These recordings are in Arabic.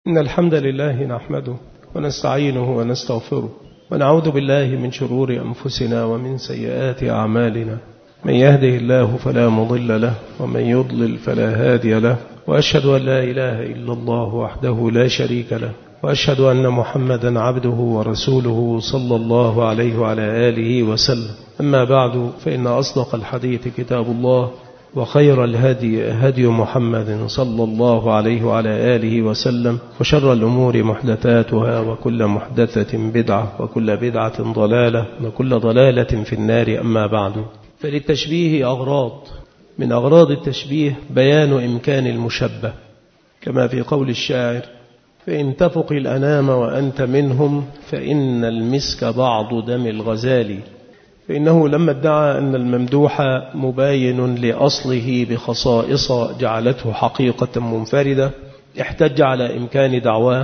إن الحمد لله نحمده ونستعينه ونستغفره ونعوذ بالله من شرور أنفسنا ومن سيئات أعمالنا. من يهده الله فلا مضل له ومن يضلل فلا هادي له، وأشهد أن لا إله إلا الله وحده لا شريك له، وأشهد أن محمدا عبده ورسوله صلى الله عليه وعلى آله وسلم. أما بعد، فإن أصدق الحديث كتاب الله، وخير الهدي هدي محمد صلى الله عليه وعلى آله وسلم، وشر الأمور محدثاتها، وكل محدثة بدعة، وكل بدعة ضلالة، وكل ضلالة في النار. أما بعد، فللتشبيه أغراض. من أغراض التشبيه بيان إمكان المشبه، كما في قول الشاعر: فإن تفق الأنام وأنت منهم فإن المسك بعض دم الغزال. فإنه لما ادعى أن الممدوح مباين لأصله بخصائص جعلته حقيقة منفردة، احتج على إمكان دعواه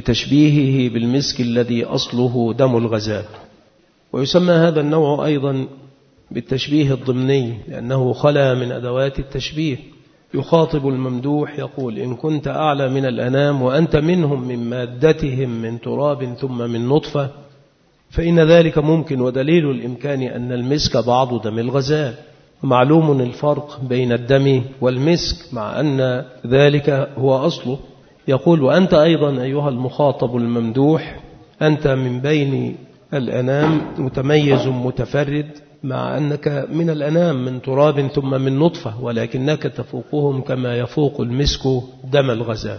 بتشبيهه بالمسك الذي أصله دم الغزال. ويسمى هذا النوع أيضا بالتشبيه الضمني، لأنه خلا من أدوات التشبيه. يخاطب الممدوح يقول: إن كنت أعلى من الأنام وأنت منهم من مادتهم من تراب ثم من نطفة، فإن ذلك ممكن. ودليل الإمكان أن المسك بعض دم الغزال. معلوم الفرق بين الدم والمسك، مع أن ذلك هو أصله. يقول: وأنت أيضا أيها المخاطب الممدوح، أنت من بين الأنام متميز متفرد، مع أنك من الأنام من تراب ثم من نطفة، ولكنك تفوقهم كما يفوق المسك دم الغزال.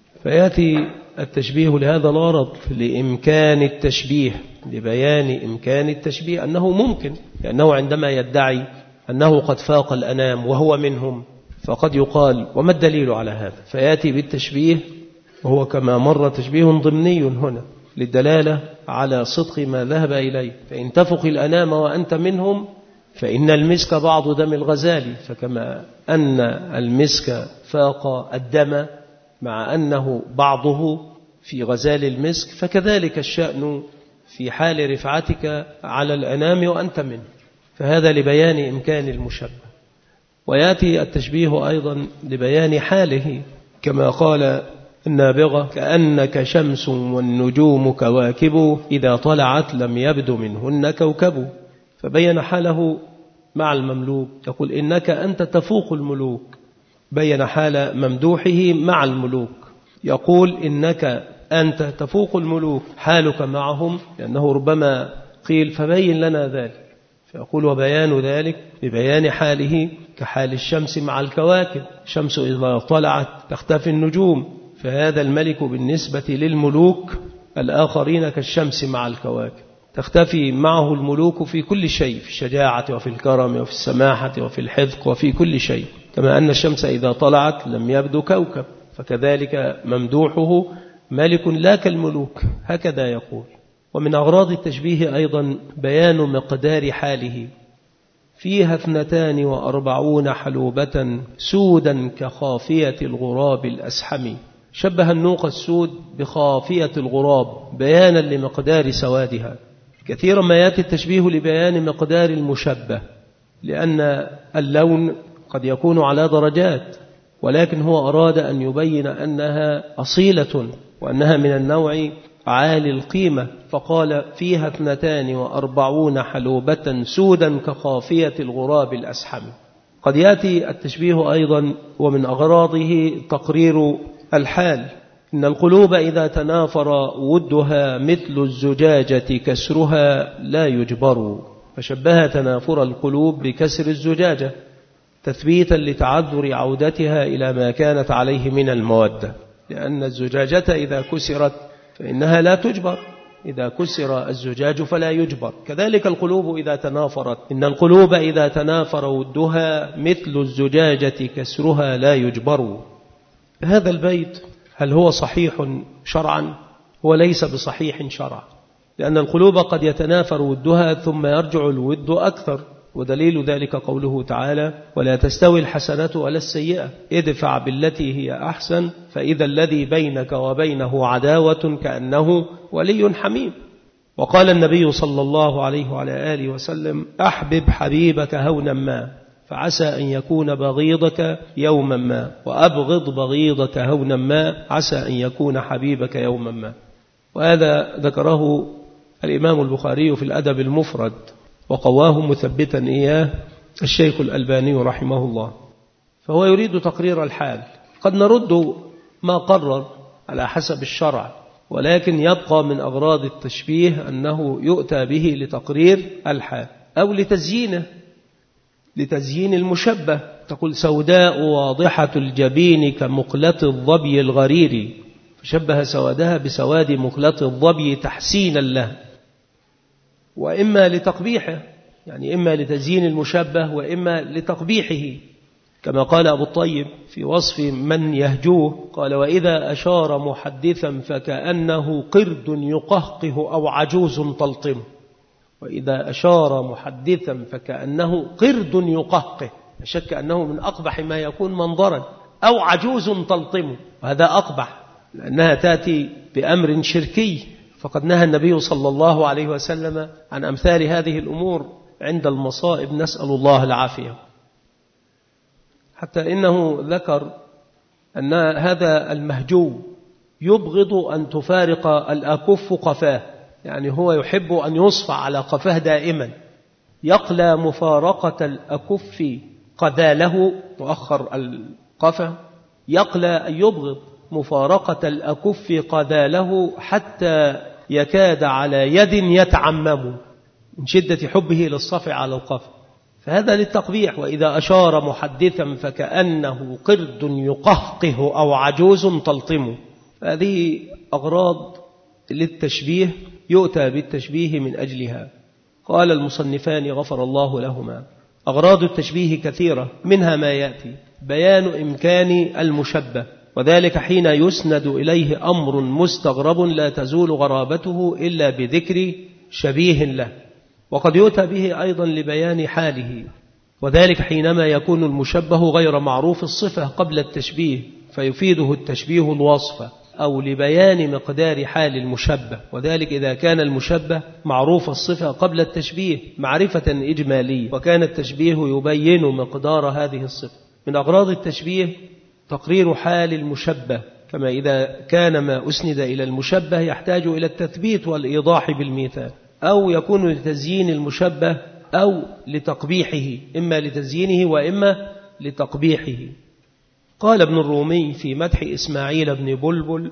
فيأتي التشبيه لهذا الغرض، لإمكان التشبيه، لبيان إمكان التشبيه أنه ممكن. لأنه عندما يدعي أنه قد فاق الأنام وهو منهم، فقد يقال: وما الدليل على هذا؟ فيأتي بالتشبيه، وهو كما مر تشبيه ضمني هنا للدلالة على صدق ما ذهب إليه. فإن تفق الأنام وأنت منهم فإن المسك بعض دم الغزال. فكما أن المسك فاق الدم مع أنه بعضه في غزال المسك، فكذلك الشأن في حال رفعتك على الأنام وأنت منه. فهذا لبيان إمكان المشبه. ويأتي التشبيه أيضا لبيان حاله، كما قال النابغة: كأنك شمس والنجوم كواكب إذا طلعت لم يبد منهن كوكب. فبين حاله مع المملوك، يقول: إنك أنت تفوق الملوك. بين حال ممدوحه مع الملوك، يقول: إنك أنت تفوق الملوك، حالك معهم، لأنه ربما قيل: فبين لنا ذلك. فيقول: وبيان ذلك ببيان حاله كحال الشمس مع الكواكب. الشمس إذا طلعت تختفي النجوم، فهذا الملك بالنسبة للملوك الآخرين كالشمس مع الكواكب، تختفي معه الملوك في كل شيء، في الشجاعة وفي الكرم وفي السماحة وفي الحذق وفي كل شيء. كما أن الشمس إذا طلعت لم يبدو كوكب، فكذلك ممدوحه ملك لا كالملوك، هكذا يقول. ومن أغراض التشبيه أيضا بيان مقدار حاله. فيها 42 حلوبة سودا كخافية الغراب الأسحم. شبه النوق السود بخافية الغراب بيانا لمقدار سوادها. كثيرا ما يأتي التشبيه لبيان مقدار المشبه، لأن اللون قد يكون على درجات، ولكن هو أراد أن يبين أنها أصيلة وأنها من النوع عالي القيمة، فقال: فيها 42 حلوبة سودا كخافية الغراب الأسحم. قد يأتي التشبيه أيضا ومن أغراضه تقرير الحال. إن القلوب إذا تنافر ودها مثل الزجاجة كسرها لا يجبر. فشبه تنافر القلوب بكسر الزجاجة تثبيتا لتعذر عودتها إلى ما كانت عليه من المودة، لأن الزجاجة إذا كسرت فإنها لا تجبر، إذا كسر الزجاج فلا يجبر. كذلك القلوب إذا تنافرت، إن القلوب إذا تنافر ودها مثل الزجاجة كسرها لا يجبر. هذا البيت هل هو صحيح شرعا؟ هو ليس بصحيح شرعا، لأن القلوب قد يتنافر ودها ثم يرجع الود أكثر. ودليل ذلك قوله تعالى: ولا تستوي الحسنة ولا السيئة ادفع بالتي هي أحسن فإذا الذي بينك وبينه عداوة كأنه ولي حميم. وقال النبي صلى الله عليه وعلى آله وسلم: أحبب حبيبك هونا ما. فعسى أن يكون بغيضك يوما ما، وأبغض بغيضك هونا ما، عسى أن يكون حبيبك يوما ما. وهذا ذكره الإمام البخاري في الأدب المفرد، وقواه مثبتا إياه الشيخ الألباني رحمه الله. فهو يريد تقرير الحال. قد نرد ما قرر على حسب الشرع، ولكن يبقى من أغراض التشبيه أنه يؤتى به لتقرير الحال أو لتزيينه، لتزيين المشبه. تقول سوداء واضحة الجبين كمقلة الظبي الغرير، فشبه سوادها بسواد مقلة الظبي تحسينا له. وإما لتقبيحه، يعني إما لتزيين المشبه وإما لتقبيحه، كما قال أبو الطيب في وصف من يهجوه، قال وإذا أشار محدثا فكأنه قرد يقهقه أو عجوز تلطمه. وإذا أشار محدثا فكأنه قرد يقهقه، لا شك أنه من أقبح ما يكون منظرا، أو عجوز تلطمه، وهذا أقبح لأنها تأتي بأمر شركي. فقد نهى النبي صلى الله عليه وسلم عن أمثال هذه الأمور عند المصائب، نسأل الله العافية. حتى إنه ذكر أن هذا المهجو يبغض أن تفارق الأكف قفاه، يعني هو يحب أن يصفع على قفاه دائما، يقلى مفارقة الأكف قذاله، مؤخر القفا، يقلى أن يبغض مفارقة الأكف قذاله حتى يكاد على يد يتعمم من شدة حبه للصفع على القفا، فهذا للتقبيح. وإذا أشار محدثا فكأنه قرد يقهقه أو عجوز تلطمه. هذه أغراض للتشبيه يؤتى بالتشبيه من أجلها. قال المصنفان غفر الله لهما أغراض التشبيه كثيرة، منها ما يأتي بيان إمكان المشبه، وذلك حين يسند إليه أمر مستغرب لا تزول غرابته إلا بذكر شبيه له. وقد يؤتى به أيضا لبيان حاله، وذلك حينما يكون المشبه غير معروف الصفة قبل التشبيه فيفيده التشبيه الوصف، أو لبيان مقدار حال المشبه، وذلك إذا كان المشبه معروف الصفة قبل التشبيه معرفة إجمالية، وكان التشبيه يبين مقدار هذه الصفة. من أغراض التشبيه تقرير حال المشبه، كما إذا كان ما أسند إلى المشبه يحتاج إلى التثبيت والإيضاح بالمثال، أو يكون لتزيين المشبه أو لتقبيحه، إما لتزيينه وإما لتقبيحه. قال ابن الرومي في مدح إسماعيل بن بلبل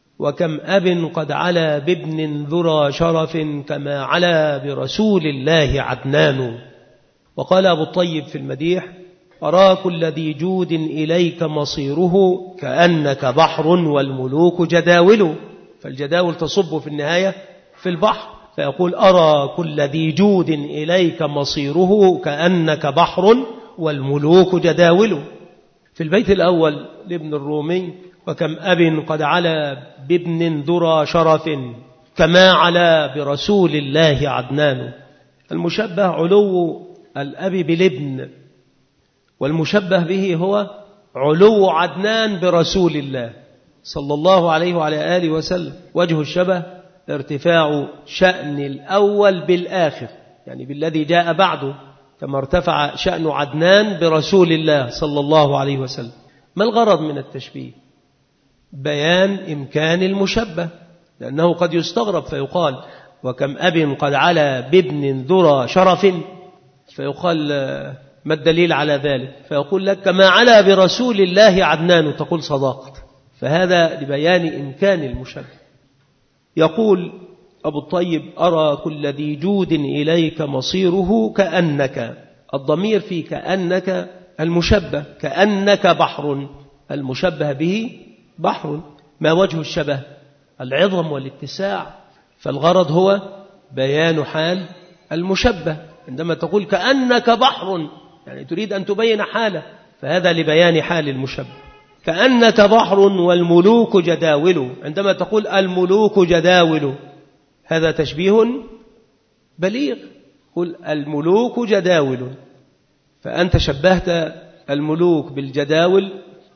وكم أب قد علا بابن ذرى شرف كما علا برسول الله عدنان. وقال أبو الطيب في المديح أراك الذي جود إليك مصيره كأنك بحر والملوك جداول، فالجداول تصب في النهاية في البحر، فيقول أرى كل ذي جود إليك مصيره كأنك بحر والملوك جداول. في البيت الأول لابن الرومي وكم أب قد علا بابن ذرى شرف كما علا برسول الله عدنان. المشبه علو الأب بالابن، والمشبه به هو علو عدنان برسول الله صلى الله عليه وعلى آله وسلم. وجه الشبه ارتفاع شأن الأول بالآخر، يعني بالذي جاء بعده، كما ارتفع شأن عدنان برسول الله صلى الله عليه وسلم. ما الغرض من التشبيه؟ بيان إمكان المشبه، لأنه قد يستغرب فيقال وكم أب قد علا بابن ذرى شرف، فيقال ما الدليل على ذلك؟ فيقول لك كما علا برسول الله عدنان، تقول صداقت، فهذا لبيان إمكان المشبه. يقول أبو الطيب أرى كل ذي جود إليك مصيره كأنك، الضمير في كأنك المشبه، كأنك بحر، المشبه به بحر. ما وجه الشبه؟ العظم والاتساع، فالغرض هو بيان حال المشبه. عندما تقول كأنك بحر يعني تريد أن تبين حاله، فهذا لبيان حال المشبه. كأنك بحر والملوك جداول، عندما تقول الملوك جداول هذا تشبيه بليغ، قل الملوك جداول، فأنت شبهت الملوك بالجداول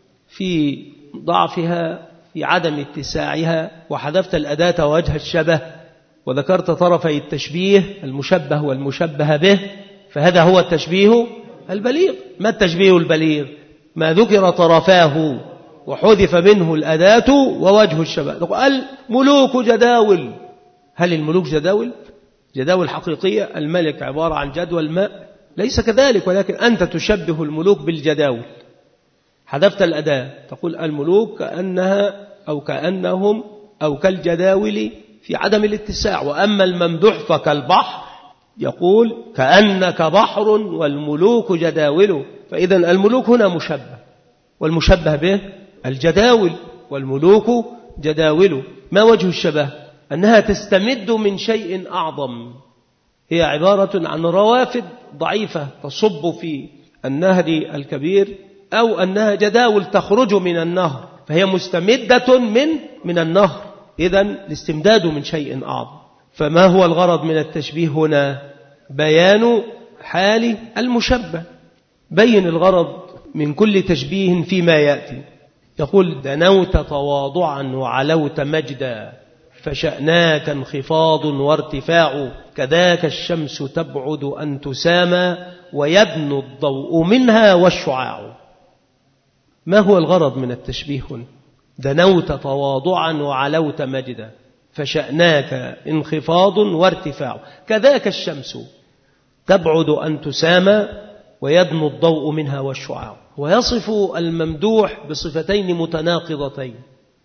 في ضعفها في عدم اتساعها، وحذفت الأداة وجه الشبه، وذكرت طرفي التشبيه المشبه والمشبه به، فهذا هو التشبيه البليغ. ما التشبيه البليغ؟ ما ذكر طرفاه وحذف منه الأداة ووجه الشبه. الملوك جداول. هل الملوك جداول؟ جداول حقيقية؟ الملك عبارة عن جدول ماء؟ ليس كذلك، ولكن أنت تشبه الملوك بالجداول. حذفت الأداة تقول الملوك كأنها أو كأنهم أو كالجداول في عدم الاتساع. وأما الممدوح فكالبحر، يقول كأنك بحر والملوك جداول. فإذا الملوك هنا مشبه، والمشبه به الجداول، والملوك جداول. ما وجه الشبه؟ أنها تستمد من شيء أعظم. هي عبارة عن روافد ضعيفة تصب في النهر الكبير، أو أنها جداول تخرج من النهر، فهي مستمدة من النهر. إذن الاستمداد من شيء أعظم. فما هو الغرض من التشبيه هنا؟ بيان حال المشبه. بين الغرض من كل تشبيه فيما يأتي. يقول دنوت تواضعا وعلوت مجدا، فشأناك انخفاض وارتفاع، كذاك الشمس تبعد أن تسامى، ويدنو الضوء منها والشعاع. ما هو الغرض من التشبيه هنا؟ دنوت تواضعا وعلوت مجدا، فشأناك انخفاض وارتفاع، كذاك الشمس تبعد أن تسامى، ويدنو الضوء منها والشعاع. ويصف الممدوح بصفتين متناقضتين،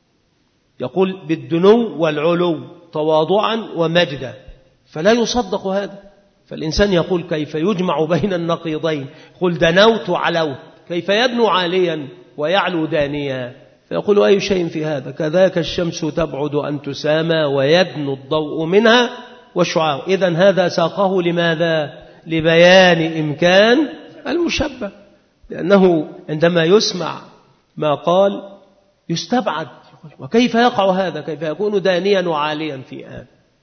يقول بالدنو والعلو، تواضعا ومجدا، فلا يصدق هذا. فالإنسان يقول كيف يجمع بين النقيضين؟ يقول دنوت وعلوت، كيف يدنو عاليا ويعلو دانيا؟ فيقول أي شيء في هذا؟ كذاك الشمس تبعد أن تسامى ويدنو الضوء منها والشعاع. إذن هذا ساقه لماذا؟ لبيان إمكان المشبه، لأنه عندما يسمع ما قال يستبعد. وكيف يقع هذا؟ كيف يكون دانيا وعاليا في آن؟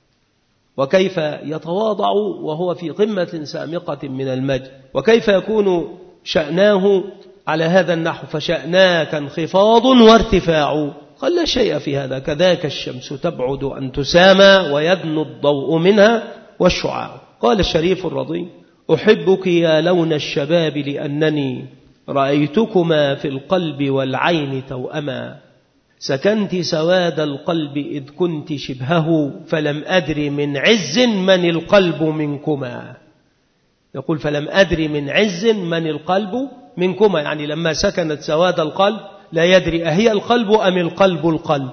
وكيف يتواضع وهو في قمة سامقة من المجد؟ وكيف يكون شأناه على هذا النحو؟ فشأناك انخفاض وارتفاع. قال لا شيء في هذا. كذاك الشمس تبعد أن تسامى ويدنو الضوء منها والشعاع. قال الشريف الرضي أحبك يا لون الشباب لأنني رأيتكما في القلب والعين توأما، سكنت سواد القلب إذ كنت شبهه، فلم أدر من عز من القلب منكما. يقول فلم أدر من عز من القلب منكما، يعني لما سكنت سواد القلب لا يدري أهي القلب أم القلب.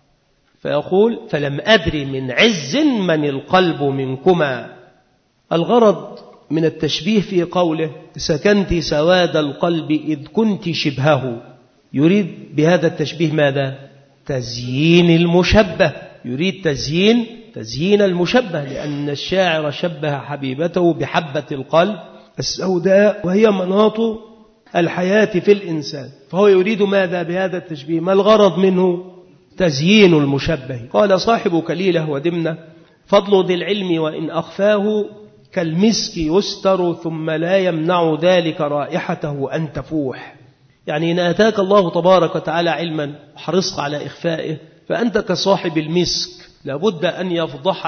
فيقول فلم أدر من عز من القلب منكما. الغرض من التشبيه في قوله سكنت سواد القلب إذ كنت شبهه، يريد بهذا التشبيه ماذا؟ تزيين المشبه. يريد تزيين المشبه، لأن الشاعر شبه حبيبته بحبة القلب السوداء، وهي مناط الحياة في الإنسان. فهو يريد ماذا بهذا التشبيه؟ ما الغرض منه؟ تزيين المشبه. قال صاحب كليلة ودمنة فضل ذي العلم وإن أخفاه، كالمسك يستر ثم لا يمنع ذلك رائحته أن تفوح. يعني إن أتاك الله تبارك وتعالى علما حرصت على إخفائه، فأنت كصاحب المسك لابد أن يفضح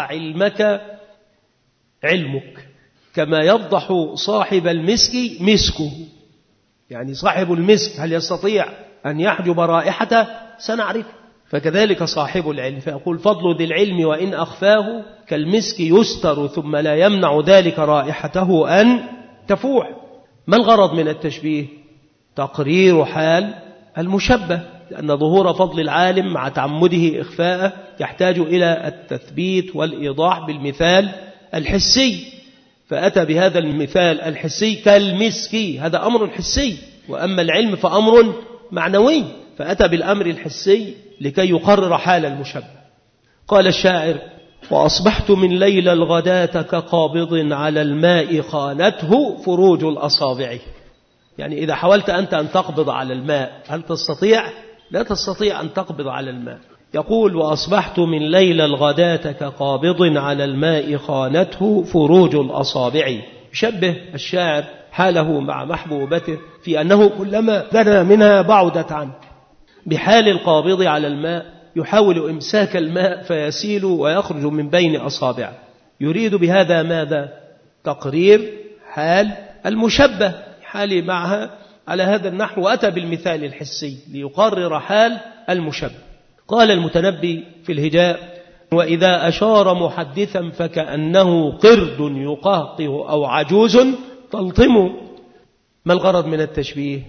علمك كما يفضح صاحب المسك مسكه. يعني صاحب المسك هل يستطيع أن يحجب رائحته؟ سنعرف. فكذلك صاحب العلم. فيقول فضل ذي العلم وإن أخفاه، كالمسك يستر ثم لا يمنع ذلك رائحته أن تفوح. ما الغرض من التشبيه؟ تقرير حال المشبه، لأن ظهور فضل العالم مع تعمده إخفاءه يحتاج إلى التثبيت والإيضاح بالمثال الحسي. فأتى بهذا المثال الحسي كالمسك، هذا أمر حسي، وأما العلم فأمر معنوي، فأتى بالأمر الحسي لكي يقرر حال المشبه. قال الشاعر وأصبحت من ليل الغداة كقابض على الماء خانته فروج الأصابع. يعني إذا حاولت أنت أن تقبض على الماء هل تستطيع؟ لا تستطيع أن تقبض على الماء. يقول وأصبحت من ليل الغداة كقابض على الماء خانته فروج الأصابع. يشبه الشاعر حاله مع محبوبته في أنه كلما دنا منها بعدت عنه، بحال القابض على الماء يحاول إمساك الماء فيسيل ويخرج من بين أصابعه. يريد بهذا ماذا؟ تقرير حال المشبه. حالي معها على هذا النحو، وأتى بالمثال الحسي ليقرر حال المشبه. قال المتنبي في الهجاء: وإذا أشار محدثا فكأنه قرد يقهقه أو عجوز تلطم. ما الغرض من التشبيه؟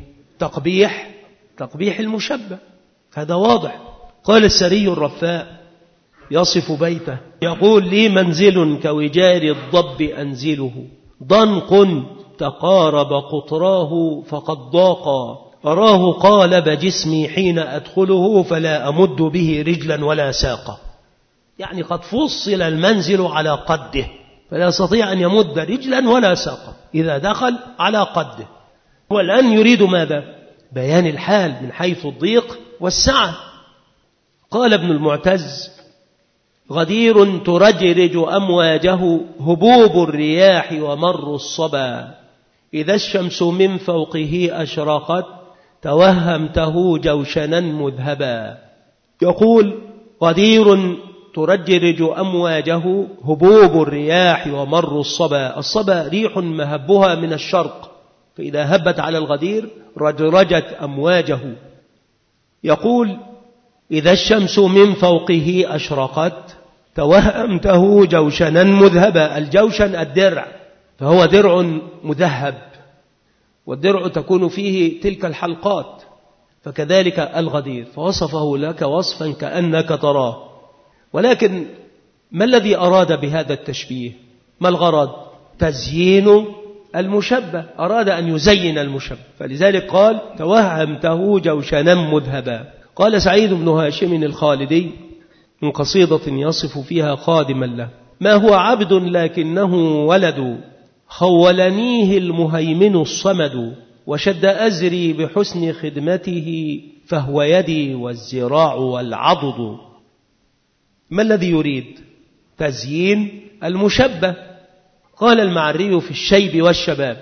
تقبيح المشبه، هذا واضح. قال السري الرفاء يصف بيته يقول: لي منزل كوجار الضب أنزله، ضنق تقارب قطراه فقد ضاقا، أراه قالب جسمي حين أدخله فلا أمد به رجلا ولا ساقا. يعني قد فصل المنزل على قده، فلا يستطيع أن يمد رجلا ولا ساقا إذا دخل على قده. والآن يريد ماذا؟ بيان الحال من حيث الضيق والسعة. قال ابن المعتز: غدير ترجرج أمواجه هبوب الرياح ومر الصبا، إذا الشمس من فوقه أشرقت توهمته جوشنا مذهبا. يقول: غدير ترجرج أمواجه هبوب الرياح ومر الصبا. الصبا ريح مهبها من الشرق، فإذا هبت على الغدير رجرجت أمواجه. يقول: إذا الشمس من فوقه أشرقت توهمته جوشنا مذهبا. الجوشن الدرع، فهو درع مذهب، والدرع تكون فيه تلك الحلقات، فكذلك الغدير، فوصفه لك وصفا كأنك تراه. ولكن ما الذي أراد بهذا التشبيه؟ ما الغرض؟ تزيين المشبه، أراد أن يزين المشبه، فلذلك قال: توهمته جوشنا مذهبا. قال سعيد بن هاشم الخالدي من قصيدة يصف فيها خادما له: ما هو عبد لكنه ولد، خولنيه المهيمن الصمد، وشد أزري بحسن خدمته، فهو يدي والزراع والعضد. ما الذي يريد؟ تزيين المشبه. قال المعري في الشيب والشباب: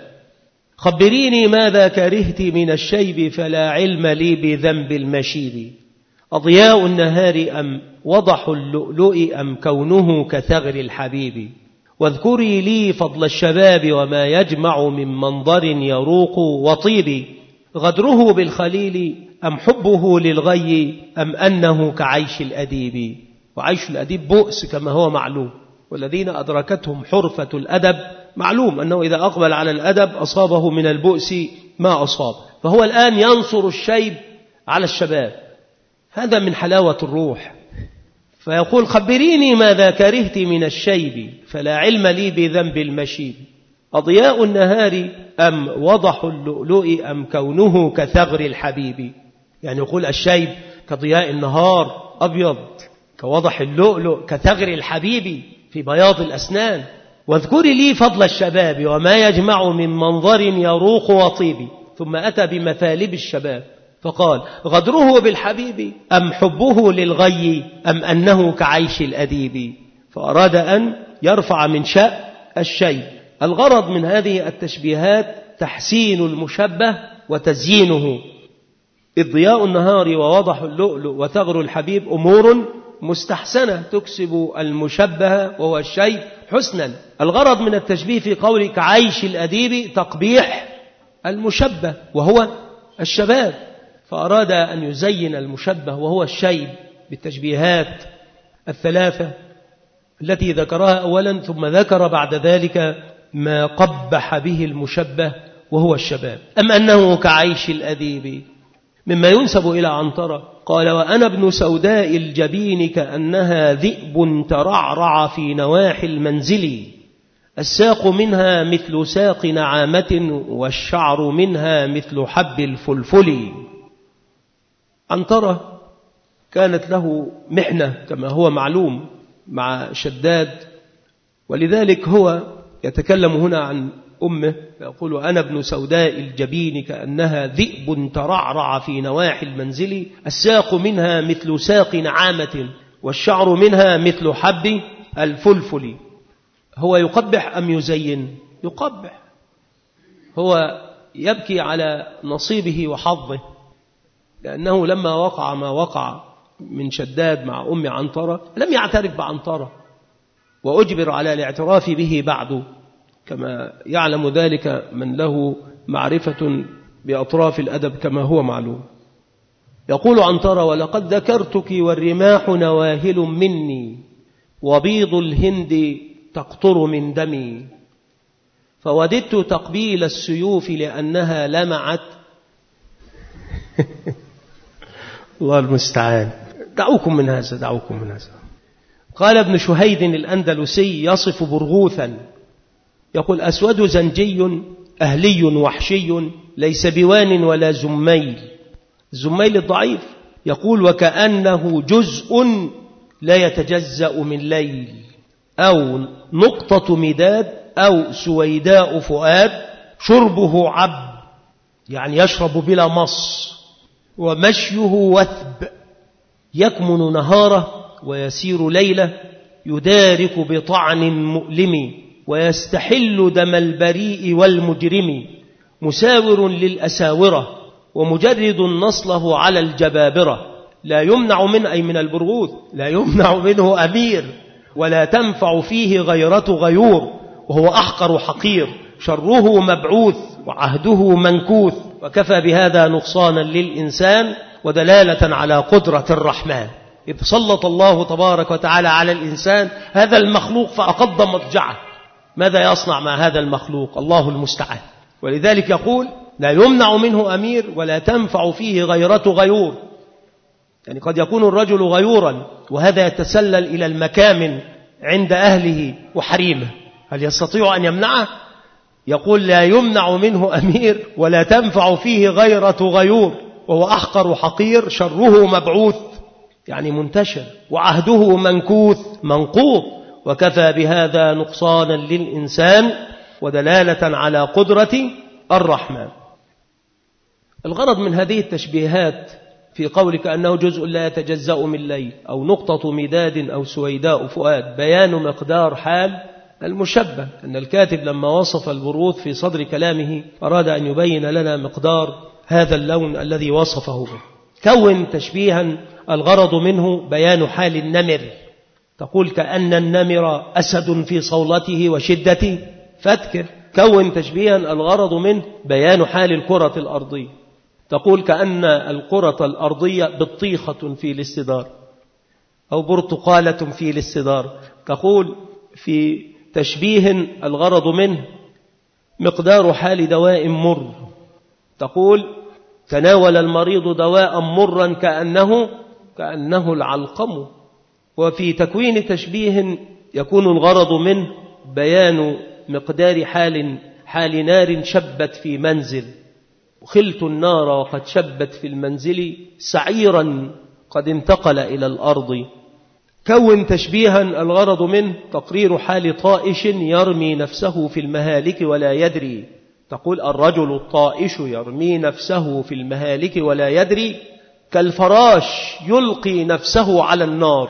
خبريني ماذا كرهت من الشيب، فلا علم لي بذنب المشيب، أضياء النهار أم وضح اللؤلؤ، أم كونه كثغر الحبيب، واذكري لي فضل الشباب وما يجمع من منظر يروق وطيب، غدره بالخليل أم حبه للغي، أم أنه كعيش الأديب. وعيش الأديب بؤس كما هو معلوم، والذين أدركتهم حرفة الأدب معلوم أنه إذا أقبل على الأدب أصابه من البؤس ما أصاب. فهو الآن ينصر الشيب على الشباب، هذا من حلاوة الروح. فيقول: خبريني ماذا كرهت من الشيب، فلا علم لي بذنب المشيب، أضياء النهار أم وضح اللؤلؤ، أم كونه كثغر الحبيب. يعني يقول الشيب كضياء النهار أبيض، كوضح اللؤلؤ، كثغر الحبيب في بياض الأسنان. واذكري لي فضل الشباب وما يجمع من منظر يروق وطيب. ثم أتى بمثالب الشباب فقال: غدره بالحبيب أم حبه للغي، أم أنه كعيش الأديب. فأراد أن يرفع من شأن الشيء. الغرض من هذه التشبيهات تحسين المشبه وتزيينه. إذ ضياء النهار ووضح اللؤلؤ وثغر الحبيب أمور مستحسنة تكسب المشبه وهو الشيء حسنا. الغرض من التشبيه في قولك عيش الأديب تقبيح المشبه وهو الشباب، فأراد أن يزين المشبه وهو الشيب بالتشبيهات الثلاثة التي ذكرها أولا، ثم ذكر بعد ذلك ما قبح به المشبه وهو الشباب. أم أنه كعيش الأديب، مما ينسب إلى عنترة قال: وأنا ابن سوداء الجبين كأنها ذئب ترعرع في نواحي المنزل، الساق منها مثل ساق نعامة، والشعر منها مثل حب الفلفل. عنترة كانت له محنة كما هو معلوم مع شداد، ولذلك هو يتكلم هنا عن أمه يقول: أنا ابن سوداء الجبين كأنها ذئب ترعرع في نواحي المنزل، الساق منها مثل ساق نعامة، والشعر منها مثل حب الفلفل. هو يقبح أم يزين؟ يقبح. هو يبكي على نصيبه وحظه، لأنه لما وقع ما وقع من شداد مع أم عنترة لم يعترف بعنترة، وأجبر على الاعتراف به بعد، كما يعلم ذلك من له معرفة بأطراف الأدب كما هو معلوم. يقول عنترة: ولقد ذكرتك والرماح نواهل مني، وبيض الهند تقطر من دمي، فوددت تقبيل السيوف لأنها لمعت. الله المستعان. دعوكم من هذا. قال ابن شهيد الأندلسي يصف برغوثا، يقول: أسود زنجي أهلي وحشي، ليس بوان ولا زميل. الزميل الضعيف. يقول: وكأنه جزء لا يتجزأ من ليل، أو نقطة مداد، أو سويداء فؤاد، شربه عب، يعني يشرب بلا مص، ومشيه وثب، يكمن نهاره ويسير ليله، يدارك بطعن مؤلم، ويستحل دم البريء والمجرم، مساور للأساورة، ومجرد نصله على الجبابرة، لا يمنع من أي من البرغوث لا يمنع منه أمير، ولا تنفع فيه غيرة غيور، وهو أحقر حقير، شره مبعوث وعهده منكوث، وكفى بهذا نقصانا للإنسان ودلالة على قدرة الرحمن. إذ سلط الله تبارك وتعالى على الإنسان هذا المخلوق فأقض مضجعه، ماذا يصنع مع هذا المخلوق؟ الله المستعان. ولذلك يقول: لا يمنع منه أمير ولا تنفع فيه غيرة غيور. يعني قد يكون الرجل غيورا وهذا يتسلل إلى المكامن عند أهله وحريمه، هل يستطيع أن يمنعه؟ يقول: لا يمنع منه أمير ولا تنفع فيه غيرة غيور، وهو أحقر حقير، شره مبعوث، يعني منتشر، وعهده منكوث منقوض، وكفى بهذا نقصانا للإنسان ودلالة على قدرة الرحمن. الغرض من هذه التشبيهات في قولك أنه جزء لا يتجزأ من ليل، أو نقطة مداد، أو سويداء فؤاد، بيان مقدار حال المشبه. أن الكاتب لما وصف البروث في صدر كلامه أراد أن يبين لنا مقدار هذا اللون الذي وصفه به. كون تشبيها الغرض منه بيان حال النمر. تقول: كأن النمر أسد في صولته وشدة فتكه. كون تشبيها الغرض منه بيان حال الكرة الأرضية. تقول: كأن الكرة الأرضية بطيخة في الاستدار، أو برتقالة في الاستدار. تقول في تشبيه الغرض منه مقدار حال دواء مر. تقول: تناول المريض دواء مرا كأنه العلقم. وفي تكوين تشبيه يكون الغرض منه بيان مقدار حال نار شبت في منزل، وخلت النار وقد شبت في المنزل، سعيرا قد انتقل إلى الأرض. كون تشبيها الغرض منه تقرير حال طائش يرمي نفسه في المهالك ولا يدري. تقول: الرجل الطائش يرمي نفسه في المهالك ولا يدري، كالفراش يلقي نفسه على النار.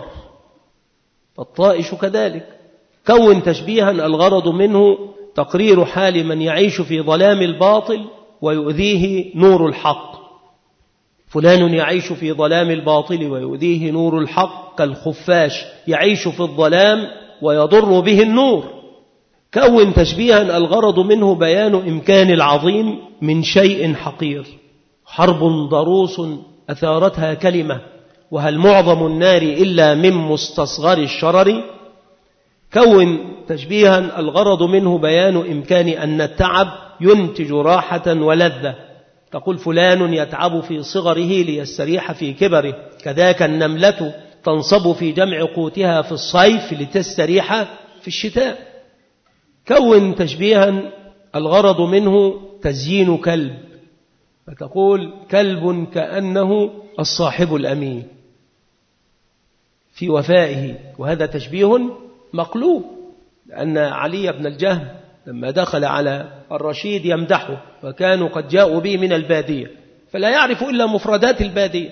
الطائش كذلك. كون تشبيها الغرض منه تقرير حال من يعيش في ظلام الباطل ويؤذيه نور الحق. فلان يعيش في ظلام الباطل ويؤذيه نور الحق، كالخفاش يعيش في الظلام ويضر به النور. كون تشبيها الغرض منه بيان إمكان العظيم من شيء حقير. حرب ضروس أثارتها كلمة، وهل معظم النار إلا من مستصغر الشرر. كون تشبيها الغرض منه بيان إمكان أن التعب ينتج راحة ولذة. تقول: فلان يتعب في صغره ليستريح في كبره، كذاك النملة تنصب في جمع قوتها في الصيف لتستريح في الشتاء. كون تشبيها الغرض منه تزيين كلب، فتقول: كلب كأنه الصاحب الأمين في وفائه، وهذا تشبيه مقلوب، لأن علي بن الجهم لما دخل على الرشيد يمدحه، وكانوا قد جاءوا به من البادية فلا يعرف إلا مفردات البادية،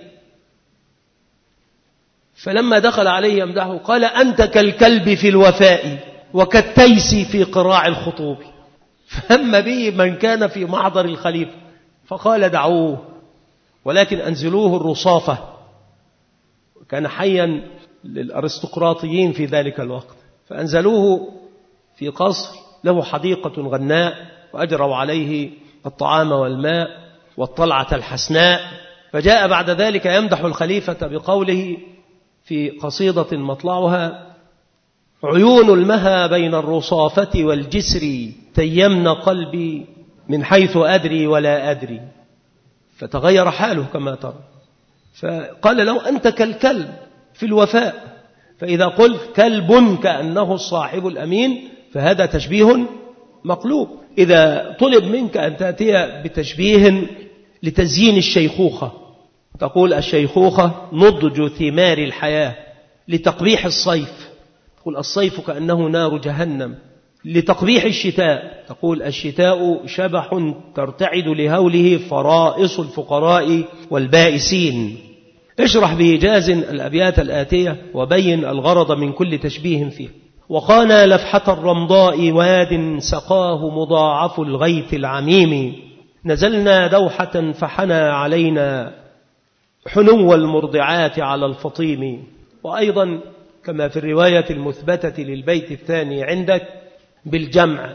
فلما دخل عليه يمدحه قال: أنت كالكلب في الوفاء وكالتيس في قراع الخطوب. فهم به من كان في محضر الخليفة فقال: دعوه، ولكن أنزلوه الرصافة. كان حيا للأرستقراطيين في ذلك الوقت، فأنزلوه في قصر له حديقة غناء، وأجروا عليه الطعام والماء والطلعة الحسناء. فجاء بعد ذلك يمدح الخليفة بقوله في قصيدة مطلعها: عيون المها بين الرصافة والجسر تيمن قلبي من حيث أدري ولا أدري. فتغير حاله كما ترى، فقال له: أنت كالكلب في الوفاء، فإذا قلت كلب كأنه الصاحب الأمين فهذا تشبيه مقلوب. إذا طلب منك أن تأتي بتشبيه لتزيين الشيخوخة، تقول الشيخوخة نضج ثمار الحياة. لتقبيح الصيف تقول الصيف كأنه نار جهنم. لتقبيح الشتاء تقول الشتاء شبح ترتعد لهوله فرائص الفقراء والبائسين. اشرح بإيجاز الأبيات الآتية وبين الغرض من كل تشبيه فيه. وقانا لفحة الرمضاء واد سقاه مضاعف الغيث العميم، نزلنا دوحة فحنى علينا حنو المرضعات على الفطيم. وأيضا كما في الرواية المثبتة للبيت الثاني عندك بالجمع: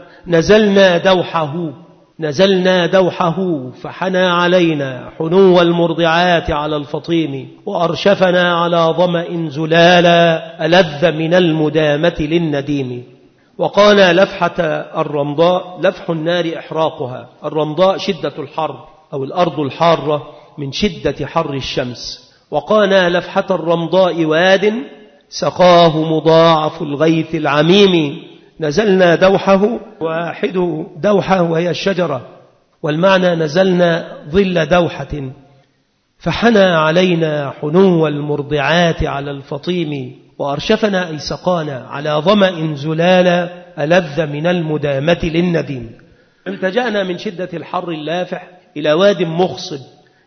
نزلنا دوحه فحنى علينا حنو المرضعات على الفطيم، وأرشفنا على ظمأ زلالا ألذ من المدامة للنديم. وقانا لفحة الرمضاء، لفح النار إحراقها. الرمضاء شدة الحر أو الأرض الحارة من شدة حر الشمس. وقانا لفحة الرمضاء واد سقاه مضاعف الغيث العميم، نزلنا دوحه. واحد دوحة وهي الشجرة، والمعنى نزلنا ظل دوحة فحنى علينا حنو المرضعات على الفطيم، وأرشفنا أي سقانا على ظمأ زلالا ألذ من المدامة للنديم. التجأنا من شدة الحر اللافح إلى واد مخصب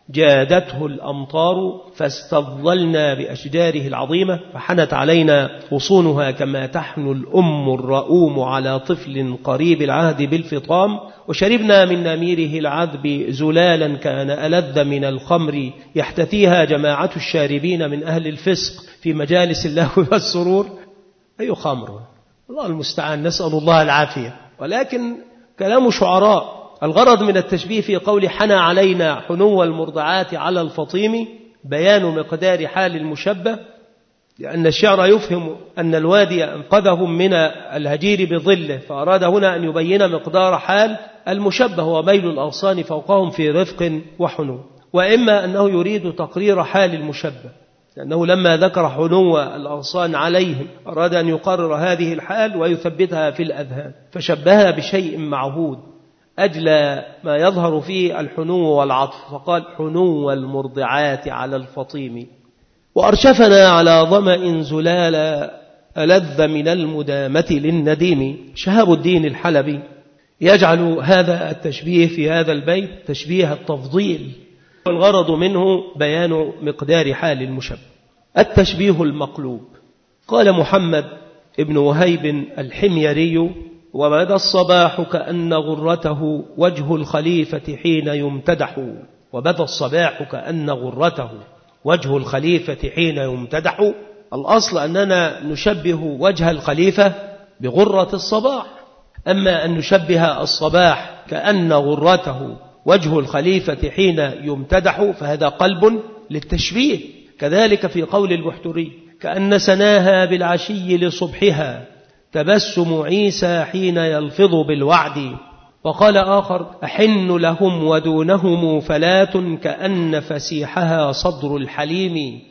جادته الأمطار فاستظللنا بأشجاره العظيمة، فحنت علينا غصونها كما تحن الأم الرؤوم على طفل قريب العهد بالفطام. وشربنا من نميره العذب زلالا كان ألذ من الخمر يحتثيها جماعة الشاربين من أهل الفسق في مجالس اللهو والسرور. أي خمر، الله المستعان، نسأل الله العافية. ولكن كلام شعراء. الغرض من التشبيه في قول حنى علينا حنو المرضعات على الفطيم بيان مقدار حال المشبه، لأن الشعر يفهم أن الوادي أنقذهم من الهجير بظله، فأراد هنا أن يبين مقدار حال المشبه وميل الأغصان فوقهم في رفق وحنو. وإما أنه يريد تقرير حال المشبه، لأنه لما ذكر حنو الأغصان عليهم أراد أن يقرر هذه الحال ويثبتها في الأذهان، فشبهها بشيء معهود أجل ما يظهر فيه الحنو والعطف، فقال حنو المرضعات على الفطيم. وأرشفنا على ظمأ زلالا ألذ من المدامة للنديم. شهاب الدين الحلبي يجعل هذا التشبيه في هذا البيت تشبيه التفضيل، والغرض منه بيان مقدار حال المشبه. التشبيه المقلوب. قال محمد ابن وهيب الحميري: وبدا الصباح كأن غرته وجه الخليفة حين يمتدح. وبدا الصباح كأن غرته وجه الخليفة حين يمتدح. الأصل أننا نشبه وجه الخليفة بغرة الصباح، أما أن نشبه الصباح كأن غرته وجه الخليفة حين يمتدح فهذا قلب للتشبيه. كذلك في قول البحتري: كأن سناها بالعشي لصبحها تبسم عيسى حين يلفظ بالوعد. وقال آخر: أحن لهم ودونهم فلات كأن فسيحها صدر الحليم.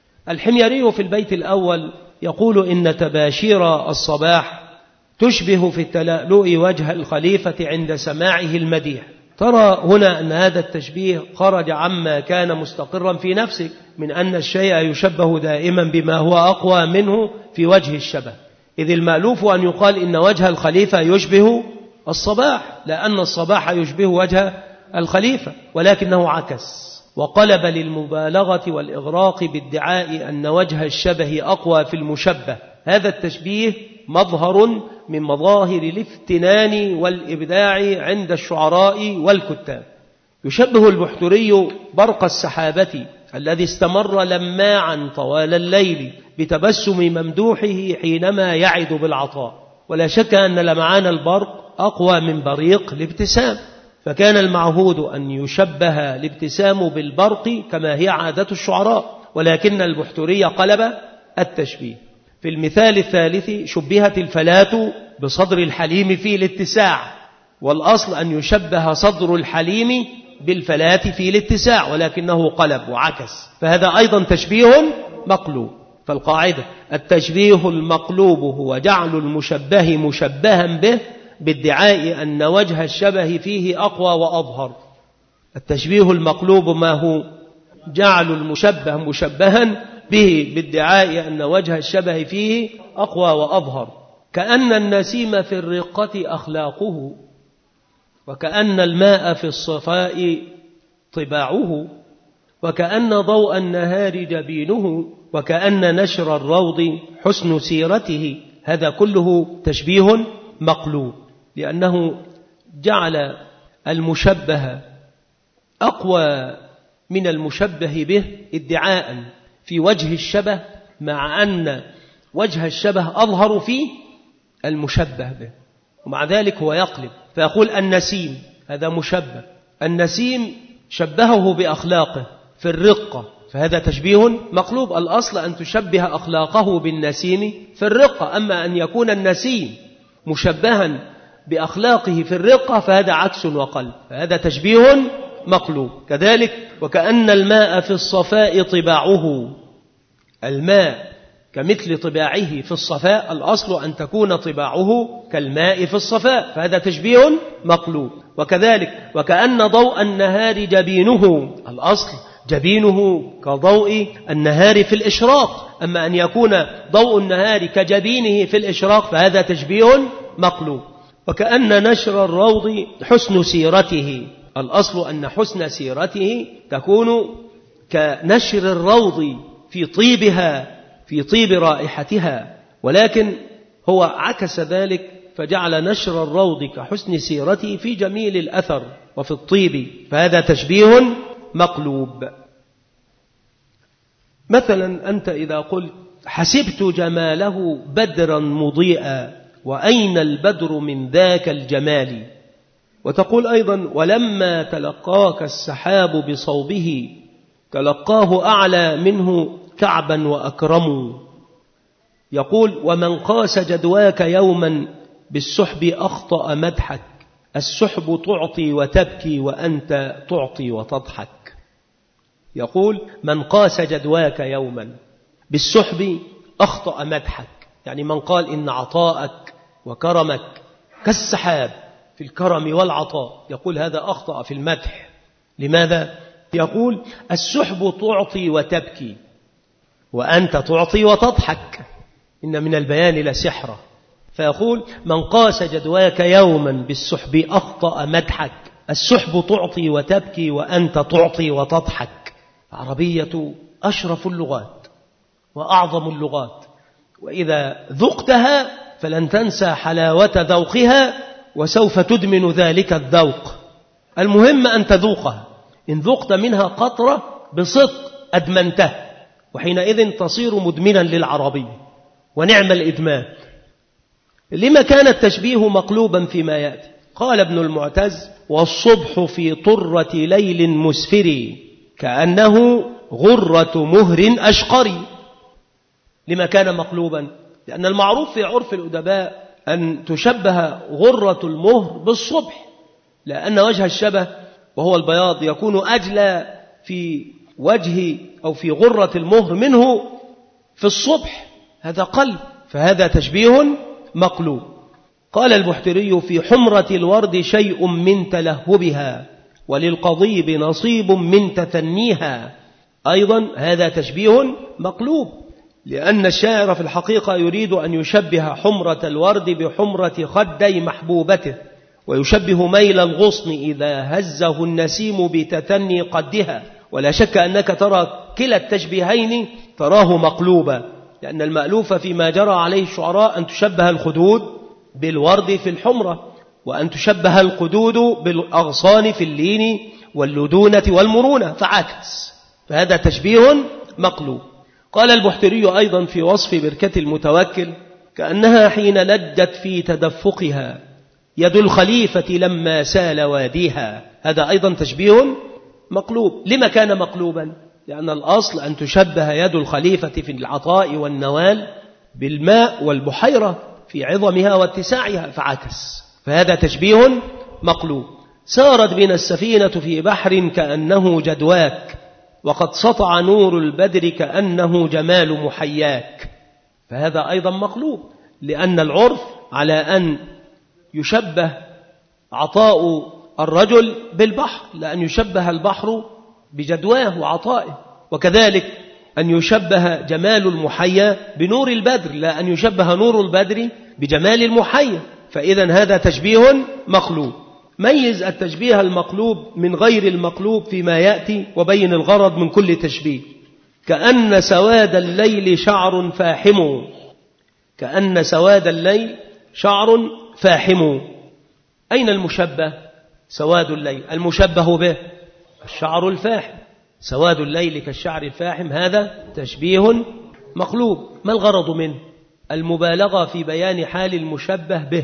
الحميري في البيت الأول يقول إن تباشير الصباح تشبه في التلألؤ وجه الخليفة عند سماعه المديح. ترى هنا أن هذا التشبيه خرج عما كان مستقرا في نفسك من أن الشيء يشبه دائما بما هو أقوى منه في وجه الشبه، إذ المألوف أن يقال إن وجه الخليفة يشبه الصباح، لأن الصباح يشبه وجه الخليفة، ولكنه عكس وقلب للمبالغة والإغراق بادعاء أن وجه الشبه أقوى في المشبه. هذا التشبيه مظهر من مظاهر الافتنان والإبداع عند الشعراء والكتاب. يشبه البحتري برق السحابة الذي استمر لماعا طوال الليل بتبسم ممدوحه حينما يعد بالعطاء، ولا شك أن لمعان البرق أقوى من بريق الابتسام، فكان المعهود أن يشبه الابتسام بالبرق كما هي عادة الشعراء، ولكن البحتري قلب التشبيه. في المثال الثالث شبهت الفلاة بصدر الحليم في الاتساع، والأصل أن يشبه صدر الحليم بالفلاة في الاتساع، ولكنه قلب وعكس، فهذا أيضا تشبيه مقلوب. فالقاعدة: التشبيه المقلوب هو جعل المشبه مشبها به بادعاء أن وجه الشبه فيه أقوى وأظهر. التشبيه المقلوب ما هو؟ جعل المشبه مشبها به بادعاء أن وجه الشبه فيه أقوى وأظهر، كأن النسيم في الرقة أخلاقه، وكأن الماء في الصفاء طباعه، وكأن ضوء النهار جبينه، وكأن نشر الروض حسن سيرته. هذا كله تشبيه مقلوب، لأنه جعل المشبه أقوى من المشبه به ادعاء في وجه الشبه، مع أن وجه الشبه أظهر في المشبه به، ومع ذلك هو يقلب فيقول النسيم، هذا مشبه. النسيم شبهه بأخلاقه في الرقة، فهذا تشبيه مقلوب. الأصل أن تشبه أخلاقه بالنسيم في الرقة، أما أن يكون النسيم مشبها بأخلاقه في الرقة فهذا عكس وقلب، فهذا تشبيه مقلوب. كذلك وكأن الماء في الصفاء طباعه، الماء كمثل طباعه في الصفاء، الأصل أن تكون طباعه كالماء في الصفاء، فهذا تشبيه مقلوب. وكذلك وكأن ضوء النهار جبينه، الأصل جبينه كضوء النهار في الإشراق، أما أن يكون ضوء النهار كجبينه في الإشراق فهذا تشبيه مقلوب. وكأن نشر الروض حسن سيرته، الأصل أن حسن سيرته تكون كنشر الروض في طيبها، في طيب رائحتها، ولكن هو عكس ذلك فجعل نشر الروض كحسن سيرته في جميل الأثر وفي الطيب، فهذا تشبيه مقلوب. مثلا أنت إذا قلت حسبت جماله بدرا مضيئا وأين البدر من ذاك الجمال، وتقول أيضا ولما تلقاك السحاب بصوبه تلقاه أعلى منه كعبا وأكرم. يقول ومن قاس جدواك يوما بالسحب أخطأ مدحك، السحب تعطي وتبكي وأنت تعطي وتضحك. يقول من قاس جدواك يوما بالسحب أخطأ مدحك، يعني من قال إن عطاءك وكرمك كالسحاب في الكرم والعطاء، يقول هذا أخطأ في المدح. لماذا؟ يقول السحب تعطي وتبكي وأنت تعطي وتضحك، إن من البيان لسحرة. فيقول من قاس جدواك يوما بالسحب أخطأ مدحك، السحب تعطي وتبكي وأنت تعطي وتضحك. عربية أشرف اللغات وأعظم اللغات، وإذا ذقتها فلن تنسى حلاوة ذوقها وسوف تدمن ذلك الذوق. المهم أن تذوقها، إن ذقت منها قطرة بصدق أدمنته، وحينئذ تصير مدمنا للعربية، ونعم الإدمان. لما كان التشبيه مقلوبا فيما يأتي؟ قال ابن المعتز والصبح في طرة ليل مسفر كأنه غرة مهر أشقري. لما كان مقلوبا؟ لأن المعروف في عرف الأدباء أن تشبه غرة المهر بالصبح، لأن وجه الشبه وهو البياض يكون أجلى في وجه أو في غرة المهر منه في الصبح، هذا قلب، فهذا تشبيه مقلوب. قال البحتري في حمرة الورد شيء من تلهبها وللقضيب نصيب من تثنيها، أيضا هذا تشبيه مقلوب، لأن الشاعر في الحقيقة يريد أن يشبه حمرة الورد بحمرة خدي محبوبته، ويشبه ميل الغصن إذا هزه النسيم بتثني قدها. ولا شك أنك ترى كلا التشبيهين تراه مقلوبا، لأن المألوف فيما جرى عليه الشعراء أن تشبه الخدود بالورد في الحمرة، وأن تشبه القدود بالأغصان في اللين واللدونة والمرونة، فعكس، فهذا تشبيه مقلوب. قال البحتري أيضا في وصف بركة المتوكل كأنها حين لجت في تدفقها يد الخليفة لما سال واديها. هذا أيضا تشبيه مقلوب. لما كان مقلوبا؟ لأن الأصل أن تشبه يد الخليفة في العطاء والنوال بالماء والبحيرة في عظمها واتساعها، فعكس، فهذا تشبيه مقلوب. سارت بنا السفينة في بحر كأنه جدواك، وقد سطع نور البدر كأنه جمال محياك، فهذا أيضا مقلوب، لأن العرف على أن يشبه عطاء الرجل بالبحر، لأن يشبه البحر بجدواه وعطائه، وكذلك أن يشبه جمال المحيا بنور البدر، لا أن يشبه نور البدر بجمال المحيا، فإذا هذا تشبيه مقلوب. ميز التشبيه المقلوب من غير المقلوب فيما يأتي، وبين الغرض من كل تشبيه. كأن سواد الليل شعر فاحم، كأن سواد الليل شعر فاحم. أين المشبه؟ سواد الليل، المشبه به الشعر الفاحم، سواد الليل كالشعر الفاحم، هذا تشبيه مقلوب. ما الغرض منه؟ المبالغة في بيان حال المشبه به.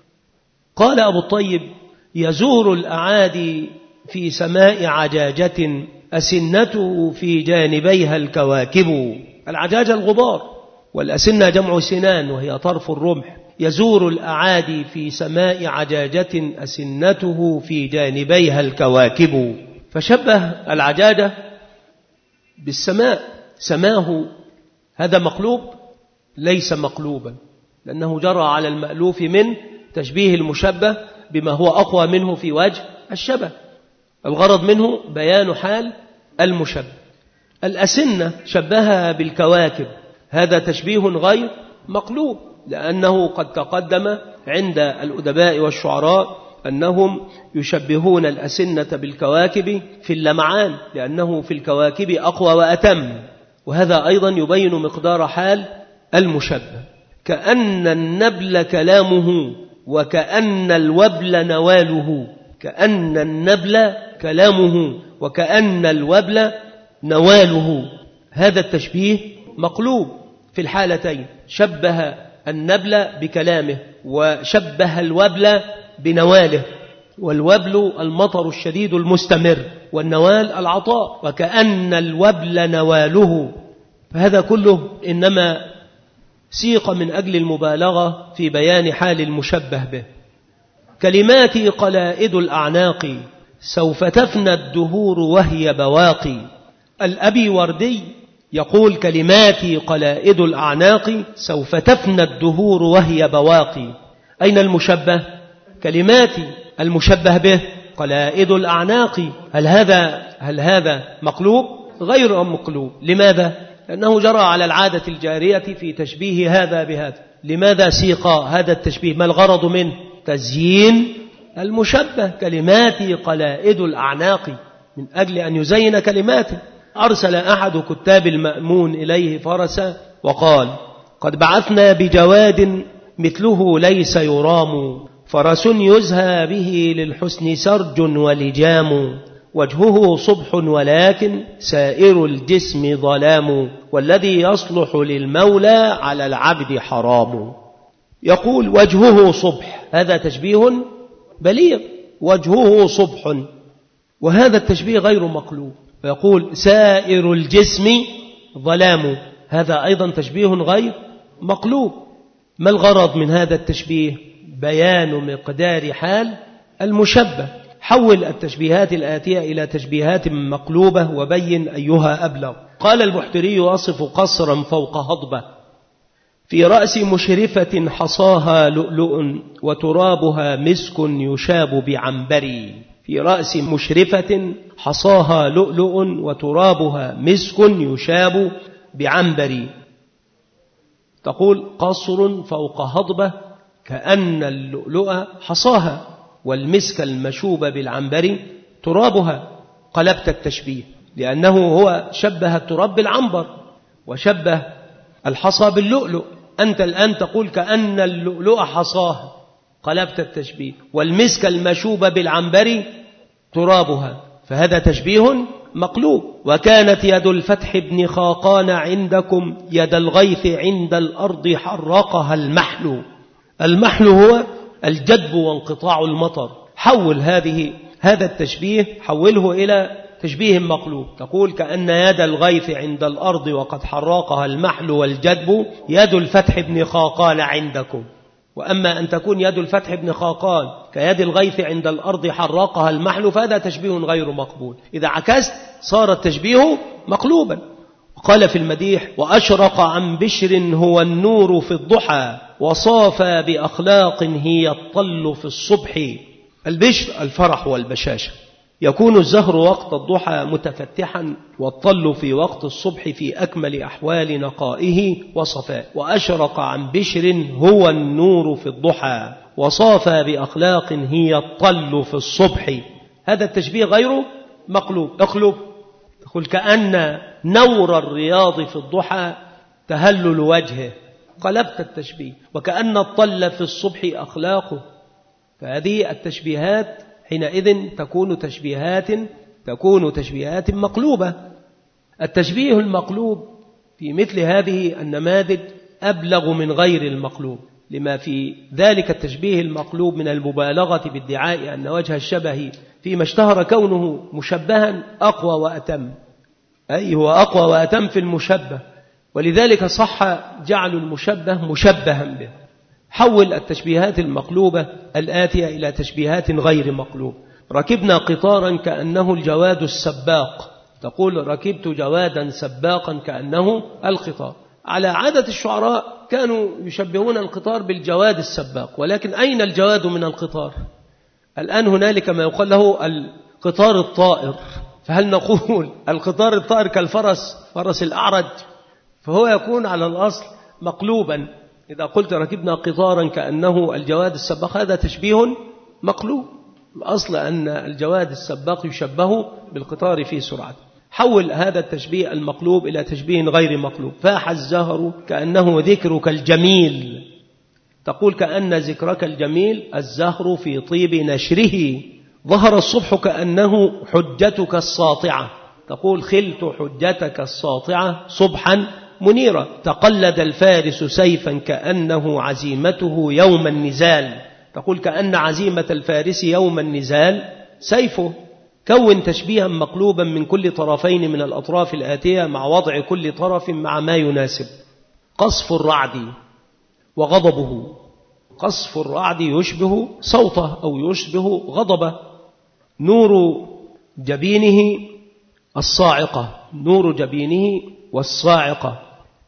قال أبو الطيب: يزور الأعادي في سماء عجاجة أسنته في جانبيها الكواكب. العجاجة الغبار، والأسنة جمع سنان وهي طرف الرمح. يزور الأعادي في سماء عجاجة أسنته في جانبيها الكواكب، فشبه العجاجة بالسماء، سماه. هذا مقلوب؟ ليس مقلوبا، لأنه جرى على المألوف من تشبيه المشبه بما هو أقوى منه في وجه الشبه. الغرض منه بيان حال المشبه. الأسنة شبهها بالكواكب، هذا تشبيه غير مقلوب، لأنه قد تقدم عند الأدباء والشعراء أنهم يشبهون الأسنة بالكواكب في اللمعان، لأنه في الكواكب أقوى وأتم، وهذا أيضا يبين مقدار حال المشبه. كأن النبل كلامه وكأن الوبل نواله، كأن النبل كلامه وكأن الوبل نواله، هذا التشبيه مقلوب في الحالتين، شبه النبل بكلامه وشبه الوبل بنواله، والوبل المطر الشديد المستمر، والنوال العطاء، وكأن الوبل نواله، فهذا كله إنما سيق من أجل المبالغة في بيان حال المشبه به. كلماتي قلائد الأعناق سوف تفنى الدهور وهي بواقي. الأبي وردي يقول: كلماتي قلائد الأعناق سوف تفنى الدهور وهي بواقي. أين المشبه؟ كلماتي، المشبه به قلائد الأعناق. هل هذا مقلوب؟ غير مقلوب. لماذا؟ لأنه جرى على العادة الجارية في تشبيه هذا بهذا. لماذا سيق هذا التشبيه؟ ما الغرض منه؟ تزيين المشبه. كلماتي قلائد الأعناق، من أجل أن يزين كلماته. أرسل أحد كتاب المأمون إليه فرسا وقال: قد بعثنا بجواد مثله ليس يرام، فرس يزهى به للحسن سرج ولجام، وجهه صبح ولكن سائر الجسم ظلام، والذي يصلح للمولى على العبد حرام. يقول: وجهه صبح، هذا تشبيه بليغ، وجهه صبح، وهذا التشبيه غير مقلوب. ويقول: سائر الجسم ظلام، هذا أيضا تشبيه غير مقلوب. ما الغرض من هذا التشبيه؟ بيان مقدار حال المشبه. حول التشبيهات الآتية إلى تشبيهات مقلوبة وبين أيها أبلغ. قال البحتري: أصف قصرا فوق هضبة في رأس مشرفة حصاها لؤلؤ وترابها مسك يشاب بعنبري. في رأس مشرفة حصاها لؤلؤ وترابها مسك يشاب بعنبري. تقول: قصر فوق هضبة كأن اللؤلؤ حصاها، والمسك المشوب بالعنبر ترابها. قلبت التشبيه، لأنه هو شبه التراب بالعنبر وشبه الحصى باللؤلؤ. أنت الآن تقول: كأن اللؤلؤ حصاها، قلبت التشبيه. والمسك المشوب بالعنبر ترابها، فهذا تشبيه مقلوب. وكانت يد الفتح بن خاقان عندكم يد الغيث عند الأرض حرقها المحل. المحل هو الجدب وانقطاع المطر. حول هذا التشبيه، حوله إلى تشبيه مقلوب. تقول كأن يد الغيث عند الأرض وقد حرقها المحل والجدب يد الفتح بن خاقان عندكم. وأما أن تكون يد الفتح بن خاقان كيد الغيث عند الأرض حرقها المحل فهذا تشبيه غير مقبول. إذا عكست صار التشبيه مقلوبا. قال في المديح: وأشرق عن بشر هو النور في الضحى وصافى بأخلاق هي الطل في الصبح. البشر الفرح والبشاشة. يكون الزهر وقت الضحى متفتحا، والطل في وقت الصبح في أكمل أحوال نقائه وصفاء. وأشرق عن بشر هو النور في الضحى وصافى بأخلاق هي الطل في الصبح. هذا التشبيه غير مقلوب. اقلب، تقول كأن نور الرياض في الضحى تهلل وجهه، قلبت التشبيه. وكأن الطل في الصبح أخلاقه. فهذه التشبيهات حينئذ تكون تشبيهات مقلوبة. التشبيه المقلوب في مثل هذه النماذج أبلغ من غير المقلوب، لما في ذلك التشبيه المقلوب من المبالغة بادعاء أن وجه الشبه فيما اشتهر كونه مشبها أقوى وأتم، أي هو أقوى وأتم في المشبه، ولذلك صح جعل المشبه مشبها به. حول التشبيهات المقلوبة الآتية إلى تشبيهات غير مقلوب. ركبنا قطارا كأنه الجواد السباق. تقول ركبت جوادا سباقا كأنه القطار. على عادة الشعراء كانوا يشبهون القطار بالجواد السباق، ولكن أين الجواد من القطار؟ الآن هنالك ما يقال له القطار الطائر. فهل نقول القطار الطائر كالفرس، فرس الأعرج؟ فهو يكون على الأصل مقلوبا. إذا قلت ركبنا قطارا كأنه الجواد السباق هذا تشبيه مقلوب. الأصل أن الجواد السباق يشبه بالقطار في سرعة. حول هذا التشبيه المقلوب إلى تشبيه غير مقلوب. فاح الزهر كأنه ذكرك الجميل. تقول كأن ذكرك الجميل الزهر في طيب نشره. ظهر الصبح كأنه حجتك الساطعة. تقول خلت حجتك الساطعة صبحا منيرة. تقلد الفارس سيفا كأنه عزيمته يوم النزال. تقول كأن عزيمة الفارس يوم النزال سيفه. كون تشبيها مقلوبا من كل طرفين من الأطراف الآتية مع وضع كل طرف مع ما يناسب. قصف الرعد وغضبه. قصف الرعد يشبه صوته أو يشبه غضبه. نور جبينه الصاعقة. نور جبينه والصاعقة.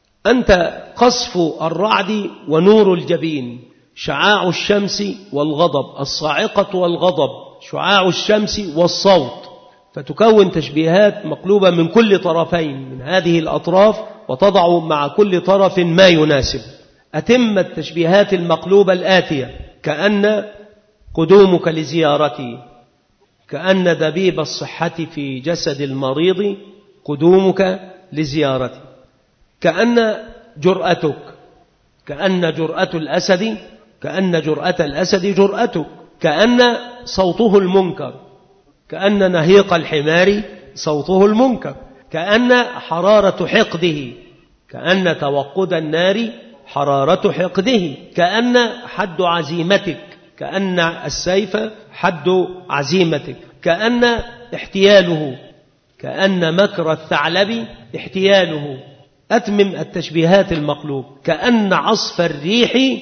أنت قصف الرعد ونور الجبين. شعاع الشمس والغضب. الصاعقة والغضب شعاع الشمس والصوت. فتكون تشبيهات مقلوبة من كل طرفين من هذه الأطراف وتضع مع كل طرف ما يناسب. أتم التشبيهات المقلوبة الآتية: كأن قدومك لزيارتي. كأن دبيب الصحة في جسد المريض قدومك لزيارتي. كأن جرأتك. كأن جرأة الأسد. كأن جرأة الأسد جرأتك. كأن صوته المنكر. كأن نهيق الحمار صوته المنكر. كأن حرارة حقده. كأن توقد النار حرارة حقده. كأن حد عزيمتك. كأن السيف حد عزيمتك. كأن احتياله. كأن مكر الثعلب احتياله. أتمم التشبيهات المقلوب. كأن عصف الريح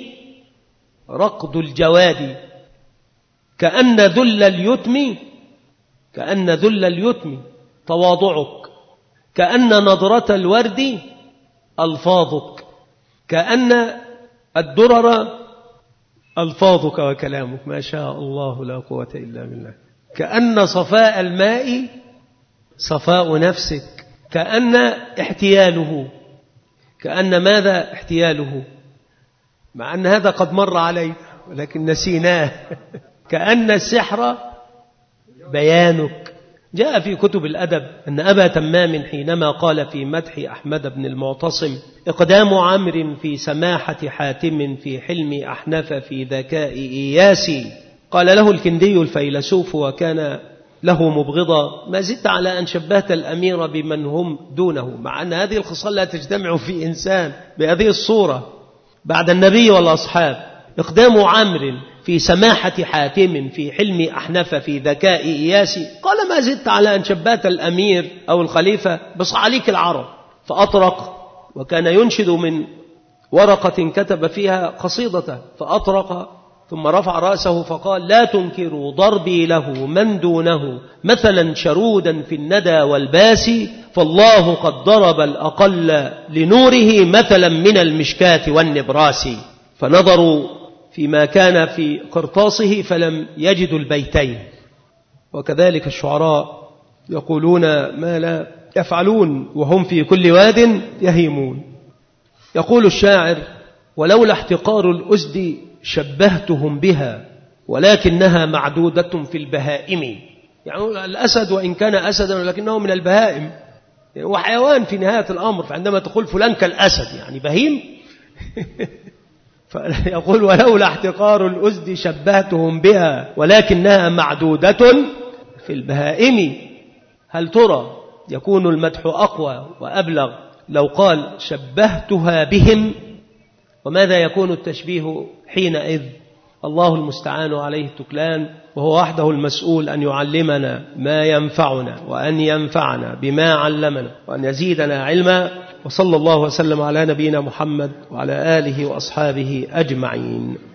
رقد الجواد. كأن ذل اليتم. كأن ذل اليتم تواضعك. كأن نضرة الورد ألفاظك. كأن الدرر ألفاظك وكلامك. ما شاء الله لا قوة إلا بالله. كأن صفاء الماء صفاء نفسك. كأن احتياله. كأن ماذا احتياله؟ مع أن هذا قد مر علينا ولكن نسيناه. كأن السحر بيانك. جاء في كتب الأدب أن أبا تمام حينما قال في مدح أحمد بن المعتصم: إقدام عمرو في سماحة حاتم في حلم أحنف في ذكاء إياسي، قال له الكندي الفيلسوف وكان له مبغضا: ما زدت على أن شبهت الأمير بمن هم دونه. مع أن هذه الخصال لا تجتمع في إنسان بهذه الصورة بعد النبي والأصحاب. إقدام عمرو في سماحة حاتم، في حلم أحنف، في ذكاء إياس. قال ما زدت على أن شبات الأمير أو الخليفة بصعاليك العرب. فأطرق، وكان ينشد من ورقة كتب فيها قصيدة، فأطرق ثم رفع رأسه فقال: لا تنكروا ضربي له من دونه مثلا شرودا في الندى والباس، فالله قد ضرب الأقل لنوره مثلا من المشكاة والنبراس. فنظروا فيما كان في قرطاسه فلم يجدوا البيتين. وكذلك الشعراء يقولون ما لا يفعلون وهم في كل واد يهيمون. يقول الشاعر: ولولا احتقار الأسد شبهتهم بها ولكنها معدودة في البهائم. يعني الأسد وإن كان أسدا ولكنه من البهائم، وحيوان في نهاية الأمر. فعندما تقول فلان كالأسد يعني بهيم. فيقول: ولولا احتقار الأسد شبهتهم بها ولكنها معدودة في البهائم. هل ترى يكون المدح أقوى وأبلغ لو قال شبهتها بهم؟ وماذا يكون التشبيه حينئذ؟ الله المستعان عليه التكلان، وهو وحده المسؤول أن يعلمنا ما ينفعنا وأن ينفعنا بما علمنا وأن يزيدنا علما. وصلى الله وسلم على نبينا محمد وعلى آله وأصحابه أجمعين.